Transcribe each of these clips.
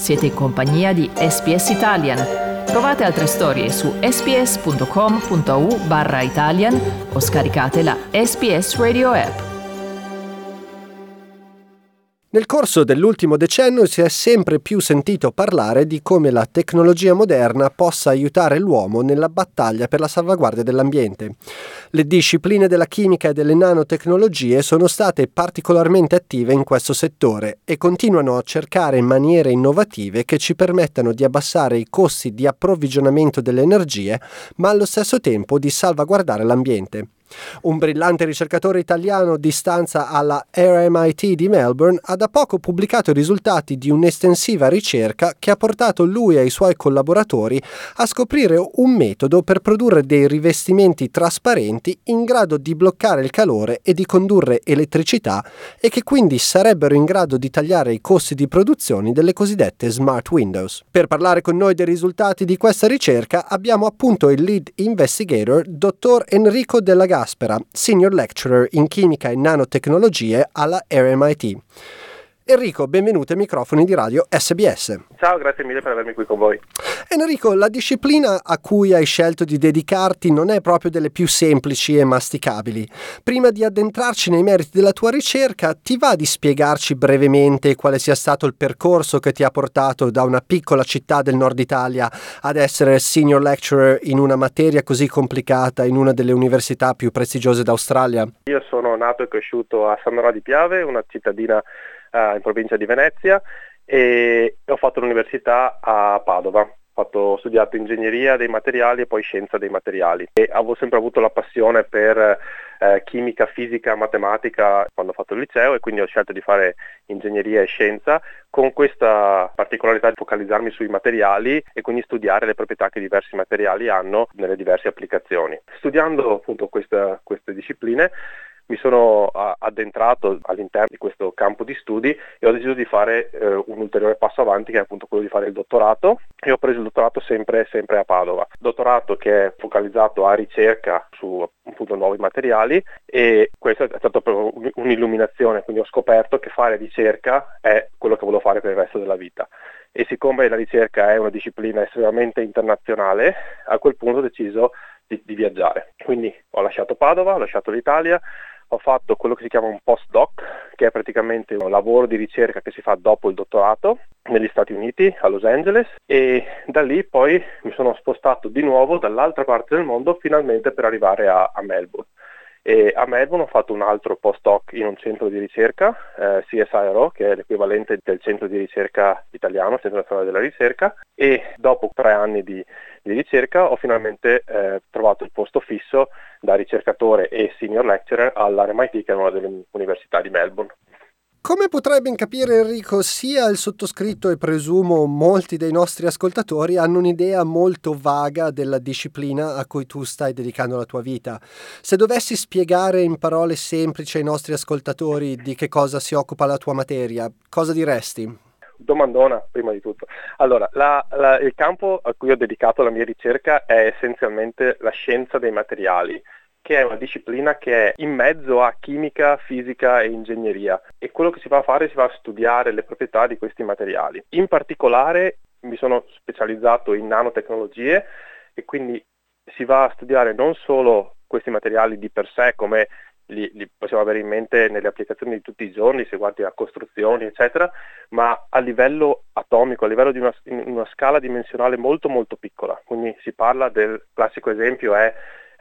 Siete in compagnia di SBS Italian. Trovate altre storie su sbs.com.au/Italian o scaricate la SBS Radio app. Nel corso dell'ultimo decennio si è sempre più sentito parlare di come la tecnologia moderna possa aiutare l'uomo nella battaglia per la salvaguardia dell'ambiente. Le discipline della chimica e delle nanotecnologie sono state particolarmente attive in questo settore e continuano a cercare maniere innovative che ci permettano di abbassare i costi di approvvigionamento delle energie, ma allo stesso tempo di salvaguardare l'ambiente. Un brillante ricercatore italiano di stanza alla RMIT di Melbourne ha da poco pubblicato i risultati di un'estensiva ricerca che ha portato lui e i suoi collaboratori a scoprire un metodo per produrre dei rivestimenti trasparenti in grado di bloccare il calore e di condurre elettricità e che quindi sarebbero in grado di tagliare i costi di produzione delle cosiddette smart windows. Per parlare con noi dei risultati di questa ricerca abbiamo appunto il lead investigator, dottor Enrico Della Gaspera, Senior Lecturer in Chimica e Nanotecnologie alla RMIT. Enrico, benvenuto ai microfoni di radio SBS. Ciao, grazie mille per avermi qui con voi. Enrico, la disciplina a cui hai scelto di dedicarti non è proprio delle più semplici e masticabili. Prima di addentrarci nei meriti della tua ricerca, ti va di spiegarci brevemente quale sia stato il percorso che ti ha portato da una piccola città del nord Italia ad essere Senior Lecturer in una materia così complicata in una delle università più prestigiose d'Australia? Io sono nato e cresciuto a San Mauro di Piave, una cittadina in provincia di Venezia, e ho fatto l'università a Padova. Ho studiato ingegneria dei materiali e poi scienza dei materiali e avevo sempre avuto la passione per chimica, fisica, matematica quando ho fatto il liceo, e quindi ho scelto di fare ingegneria e scienza con questa particolarità di focalizzarmi sui materiali e quindi studiare le proprietà che diversi materiali hanno nelle diverse applicazioni. Studiando appunto queste discipline mi sono addentrato all'interno di questo campo di studi e ho deciso di fare un ulteriore passo avanti, che è appunto quello di fare il dottorato, e ho preso il dottorato sempre a Padova. Dottorato che è focalizzato a ricerca su appunto nuovi materiali, e questo è stato proprio un'illuminazione, quindi ho scoperto che fare ricerca è quello che volevo fare per il resto della vita. E siccome la ricerca è una disciplina estremamente internazionale, a quel punto ho deciso di viaggiare. Quindi ho lasciato Padova, ho lasciato l'Italia, ho fatto quello che si chiama un postdoc, che è praticamente un lavoro di ricerca che si fa dopo il dottorato negli Stati Uniti, a Los Angeles, e da lì poi mi sono spostato di nuovo dall'altra parte del mondo finalmente per arrivare a Melbourne. E a Melbourne ho fatto un altro postdoc in un centro di ricerca, CSIRO, che è l'equivalente del centro di ricerca italiano, Centro Nazionale della Ricerca, e dopo 3 anni di ricerca ho finalmente trovato il posto fisso da ricercatore e senior lecturer all'RMIT, che è una delle università di Melbourne. Come potrai ben capire, Enrico, sia il sottoscritto e presumo molti dei nostri ascoltatori hanno un'idea molto vaga della disciplina a cui tu stai dedicando la tua vita. Se dovessi spiegare in parole semplici ai nostri ascoltatori di che cosa si occupa la tua materia, cosa diresti? Domandona, prima di tutto. Allora, il campo a cui ho dedicato la mia ricerca è essenzialmente la scienza dei materiali, che è una disciplina che è in mezzo a chimica, fisica e ingegneria, e quello che si va a studiare le proprietà di questi materiali. In particolare mi sono specializzato in nanotecnologie, e quindi si va a studiare non solo questi materiali di per sé, come li possiamo avere in mente nelle applicazioni di tutti i giorni, se guardi a costruzioni eccetera, ma a livello atomico, a livello di una scala dimensionale molto molto piccola. Quindi si parla del classico esempio è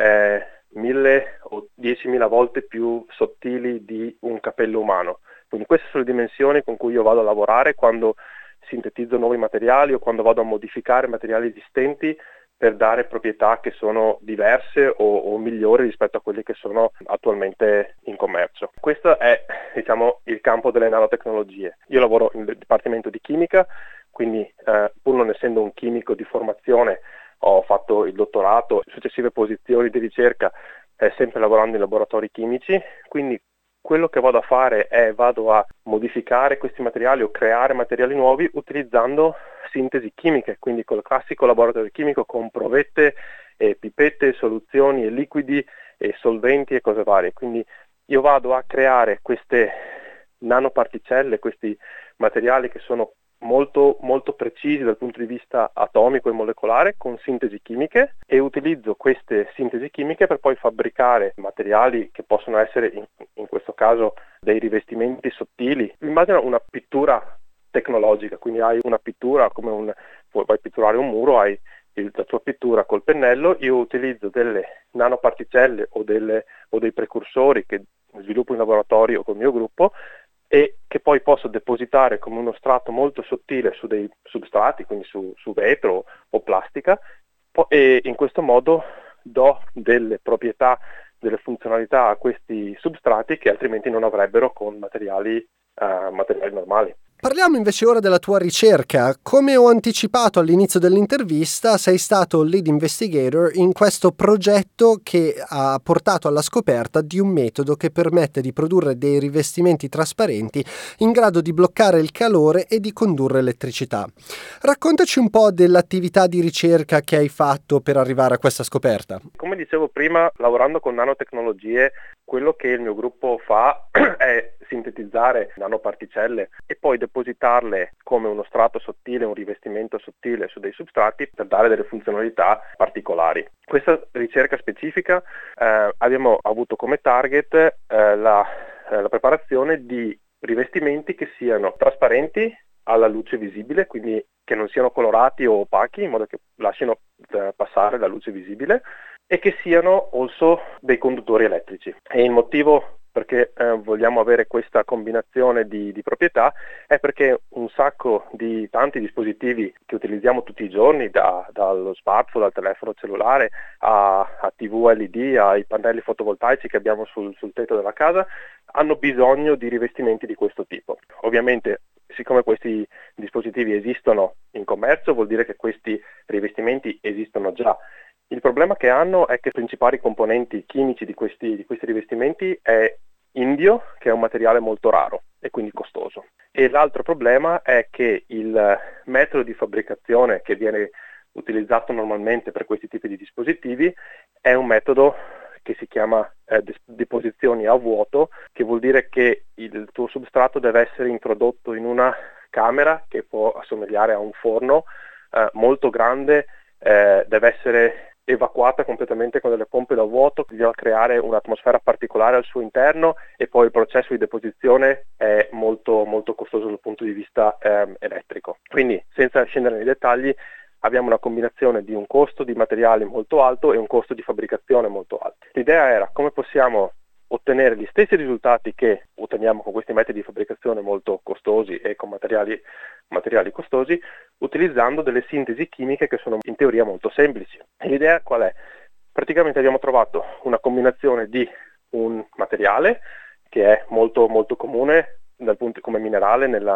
1000 o 10.000 volte più sottili di un capello umano. Quindi queste sono le dimensioni con cui io vado a lavorare quando sintetizzo nuovi materiali o quando vado a modificare materiali esistenti per dare proprietà che sono diverse o migliori rispetto a quelle che sono attualmente in commercio. Questo è, il campo delle nanotecnologie. Io lavoro nel dipartimento di chimica, quindi pur non essendo un chimico di formazione, ho fatto il dottorato, successive posizioni di ricerca, sempre lavorando in laboratori chimici, quindi quello che vado a fare è vado a modificare questi materiali o creare materiali nuovi utilizzando sintesi chimiche, quindi col classico laboratorio chimico con provette, pipette, soluzioni e liquidi e solventi e cose varie. Quindi io vado a creare queste nanoparticelle, questi materiali che sono molto, molto precisi dal punto di vista atomico e molecolare con sintesi chimiche, e utilizzo queste sintesi chimiche per poi fabbricare materiali che possono essere in questo caso dei rivestimenti sottili. Immagina una pittura tecnologica, quindi hai una pittura come vuoi pitturare un muro, hai la tua pittura col pennello. Io utilizzo delle nanoparticelle o dei precursori che sviluppo in laboratorio col mio gruppo e che poi posso depositare come uno strato molto sottile su dei substrati, quindi su vetro o plastica, e in questo modo do delle proprietà, delle funzionalità a questi substrati che altrimenti non avrebbero con materiali normali. Parliamo invece ora della tua ricerca. Come ho anticipato all'inizio dell'intervista, sei stato lead investigator in questo progetto che ha portato alla scoperta di un metodo che permette di produrre dei rivestimenti trasparenti in grado di bloccare il calore e di condurre elettricità. Raccontaci un po' dell'attività di ricerca che hai fatto per arrivare a questa scoperta. Come dicevo prima, lavorando con nanotecnologie, quello che il mio gruppo fa è sintetizzare nanoparticelle e poi depositarle come uno strato sottile, un rivestimento sottile su dei substrati per dare delle funzionalità particolari. Questa ricerca specifica abbiamo avuto come target la preparazione di rivestimenti che siano trasparenti alla luce visibile, quindi che non siano colorati o opachi, in modo che lasciano passare la luce visibile, e che siano also dei conduttori elettrici. E il motivo perché vogliamo avere questa combinazione di proprietà è perché un sacco di tanti dispositivi che utilizziamo tutti i giorni, dallo smartphone, dal telefono cellulare, a TV LED, ai pannelli fotovoltaici che abbiamo sul tetto della casa, hanno bisogno di rivestimenti di questo tipo. Ovviamente, siccome questi dispositivi esistono in commercio, vuol dire che questi rivestimenti esistono già. Il problema che hanno è che i principali componenti chimici di questi rivestimenti è indio, che è un materiale molto raro e quindi costoso. E l'altro problema è che il metodo di fabbricazione che viene utilizzato normalmente per questi tipi di dispositivi è un metodo che si chiama deposizioni a vuoto, che vuol dire che il tuo substrato deve essere introdotto in una camera che può assomigliare a un forno molto grande, deve essere evacuata completamente con delle pompe da vuoto, che bisogna creare un'atmosfera particolare al suo interno, e poi il processo di deposizione è molto, molto costoso dal punto di vista elettrico. Quindi, senza scendere nei dettagli, abbiamo una combinazione di un costo di materiali molto alto e un costo di fabbricazione molto alto. L'idea era come possiamo ottenere gli stessi risultati che otteniamo con questi metodi di fabbricazione molto costosi e con materiali costosi, utilizzando delle sintesi chimiche che sono in teoria molto semplici. E l'idea qual è? Praticamente abbiamo trovato una combinazione di un materiale che è molto, molto comune come minerale nella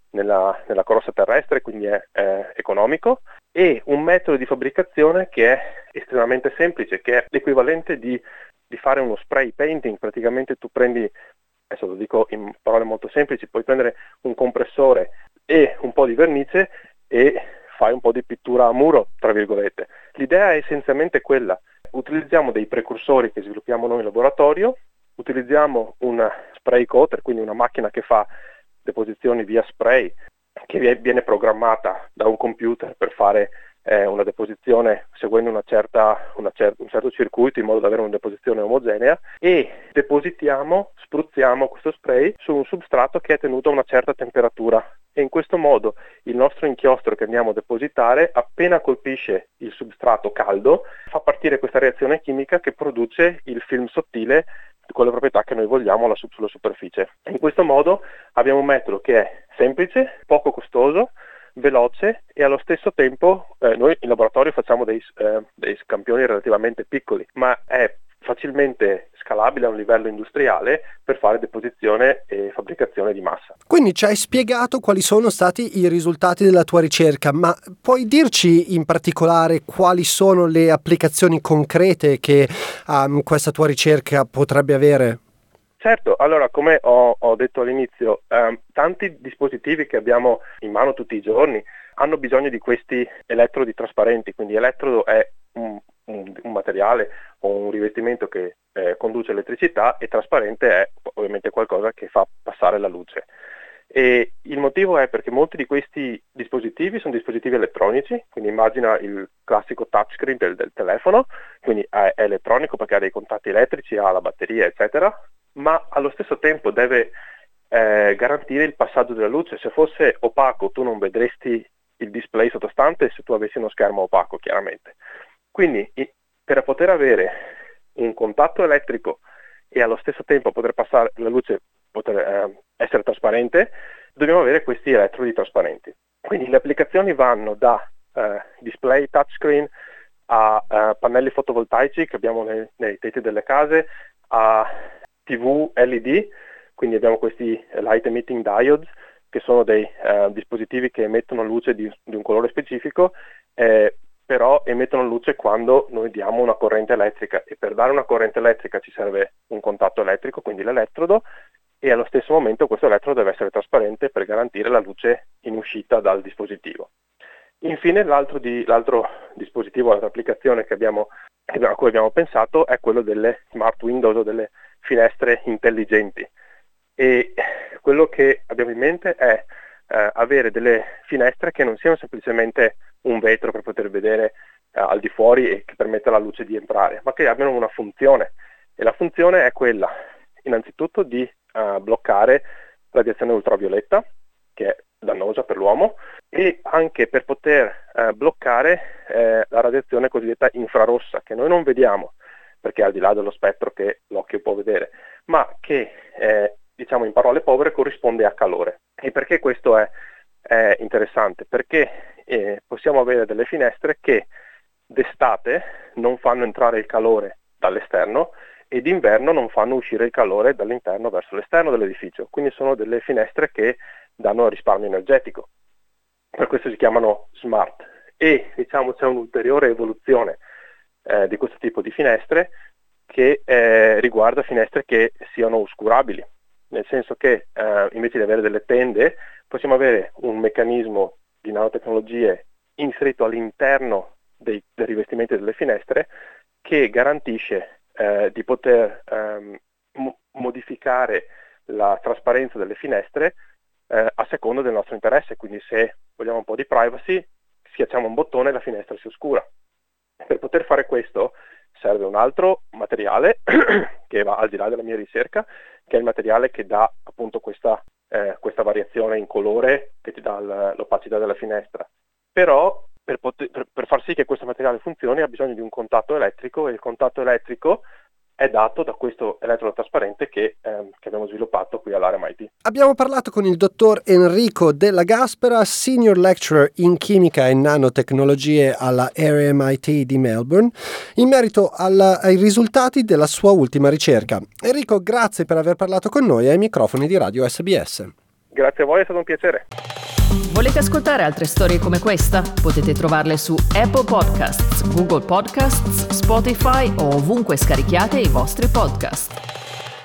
crosta terrestre, quindi è economico, e un metodo di fabbricazione che è estremamente semplice, che è l'equivalente di fare uno spray painting. Praticamente tu prendi, adesso lo dico in parole molto semplici, puoi prendere un compressore e un po' di vernice e fai un po' di pittura a muro, tra virgolette. L'idea è essenzialmente quella: utilizziamo dei precursori che sviluppiamo noi in laboratorio, utilizziamo un spray coater, quindi una macchina che fa deposizioni via spray, che viene programmata da un computer per fare una deposizione seguendo un certo circuito, in modo da avere una deposizione omogenea, e spruzziamo questo spray su un substrato che è tenuto a una certa temperatura, e in questo modo il nostro inchiostro che andiamo a depositare, appena colpisce il substrato caldo, fa partire questa reazione chimica che produce il film sottile con le proprietà che noi vogliamo sulla superficie. In questo modo abbiamo un metodo che è semplice, poco costoso, veloce, e allo stesso tempo noi in laboratorio facciamo dei campioni relativamente piccoli, ma è facilmente scalabile a un livello industriale per fare deposizione e fabbricazione di massa. Quindi ci hai spiegato quali sono stati i risultati della tua ricerca, ma puoi dirci in particolare quali sono le applicazioni concrete che questa tua ricerca potrebbe avere? Certo, allora, come ho detto all'inizio, tanti dispositivi che abbiamo in mano tutti i giorni hanno bisogno di questi elettrodi trasparenti. Quindi elettrodo è un materiale o un rivestimento che conduce elettricità, e trasparente è ovviamente qualcosa che fa passare la luce. E il motivo è perché molti di questi dispositivi sono dispositivi elettronici, quindi immagina il classico touchscreen del telefono, quindi è elettronico perché ha dei contatti elettrici, ha la batteria, eccetera, ma allo stesso tempo deve garantire il passaggio della luce. Se fosse opaco tu non vedresti il display sottostante se tu avessi uno schermo opaco, chiaramente. Quindi per poter avere un contatto elettrico e allo stesso tempo poter passare la luce, poter essere trasparente, dobbiamo avere questi elettrodi trasparenti. Quindi le applicazioni vanno da display touchscreen a pannelli fotovoltaici che abbiamo nei tetti delle case, a TV LED, quindi abbiamo questi light emitting diodes che sono dei dispositivi che emettono luce di un colore specifico, però emettono luce quando noi diamo una corrente elettrica, e per dare una corrente elettrica ci serve un contatto elettrico, quindi l'elettrodo, e allo stesso momento questo elettrodo deve essere trasparente per garantire la luce in uscita dal dispositivo. Infine l'altro dispositivo, l'altra applicazione a cui abbiamo pensato è quello delle smart windows o delle finestre intelligenti, e quello che abbiamo in mente è avere delle finestre che non siano semplicemente un vetro per poter vedere al di fuori e che permetta alla luce di entrare, ma che abbiano una funzione, e la funzione è quella innanzitutto di bloccare radiazione ultravioletta, che è dannosa per l'uomo, e anche per poter bloccare la radiazione cosiddetta infrarossa, che noi non vediamo perché è al di là dello spettro che l'occhio può vedere, ma che diciamo in parole povere corrisponde a calore. E perché questo è interessante? Perché possiamo avere delle finestre che d'estate non fanno entrare il calore dall'esterno e d'inverno non fanno uscire il calore dall'interno verso l'esterno dell'edificio, quindi sono delle finestre che danno risparmio energetico, per questo si chiamano smart. E diciamo c'è un'ulteriore evoluzione di questo tipo di finestre che riguarda finestre che siano oscurabili, nel senso che invece di avere delle tende possiamo avere un meccanismo di nanotecnologie inserito all'interno dei rivestimenti delle finestre che garantisce di poter modificare la trasparenza delle finestre a seconda del nostro interesse. Quindi se vogliamo un po' di privacy, schiacciamo un bottone e la finestra si oscura. Per poter fare questo serve un altro materiale che va al di là della mia ricerca, che è il materiale che dà appunto questa variazione in colore che ti dà l'opacità della finestra. Però per far sì che questo materiale funzioni ha bisogno di un contatto elettrico, e il contatto elettrico è dato da questo elettrodo trasparente che abbiamo sviluppato qui all'RMIT. Abbiamo parlato con il dottor Enrico Della Gaspera, Senior Lecturer in Chimica e Nanotecnologie alla RMIT di Melbourne, in merito ai risultati della sua ultima ricerca. Enrico, grazie per aver parlato con noi ai microfoni di Radio SBS. Grazie a voi, è stato un piacere. Volete ascoltare altre storie come questa? Potete trovarle su Apple Podcasts, Google Podcasts, Spotify o ovunque scarichiate i vostri podcast.